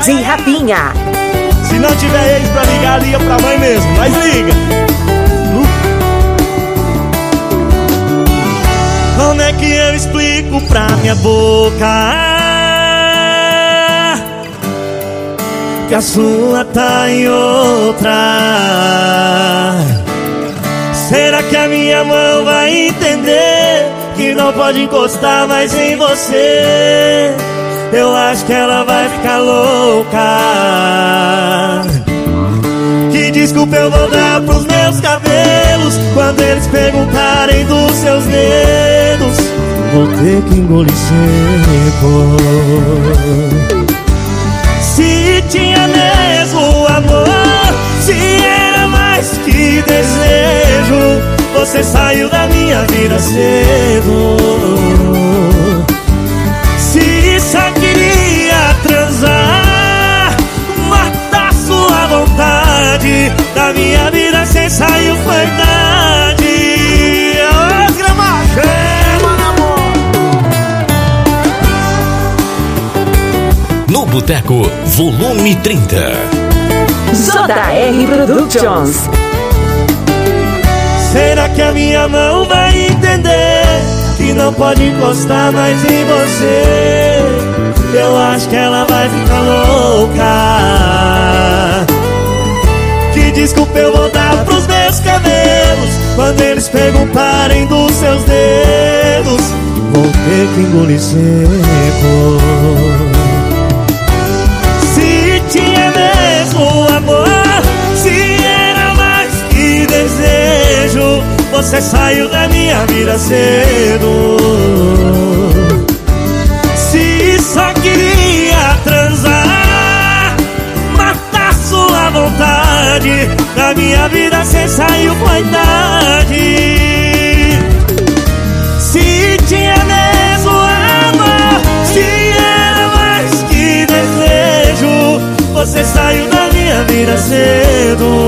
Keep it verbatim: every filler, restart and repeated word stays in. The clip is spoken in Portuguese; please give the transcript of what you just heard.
D J Rafinha. Se não tiver ex pra ligar, liga pra mãe mesmo, mas liga. Como é que eu explico pra minha boca que a sua tá em outra? Será que a minha mão vai entender que não pode encostar mais em você? Eu acho que ela vai ficar louca. Que desculpa eu vou dar pros meus cabelos quando eles perguntarem dos seus dedos. Vou ter que engolir seco. Se tinha mesmo amor, se era mais que desejo, você saiu da minha vida cedo. Se só queria transar, matar sua vontade, da minha vida cê saiu foi idade. Ô, grama, chama na mão. No Boteco, volume trinta. J R Productions. Será que a minha mão vai entender que não pode encostar mais em você? Eu acho que ela vai ficar louca. Que desculpa eu vou dar pros meus cabelos quando eles perguntarem dos seus dedos. Vou ter que engolir seco. Se tinha mesmo amor, se era mais que desejo, você saiu da minha vida cedo. Se só queria transar, matar sua vontade, da minha vida cê saiu com a idade. Se tinha mesmo amor, se era mais que desejo, você saiu da minha vida cedo.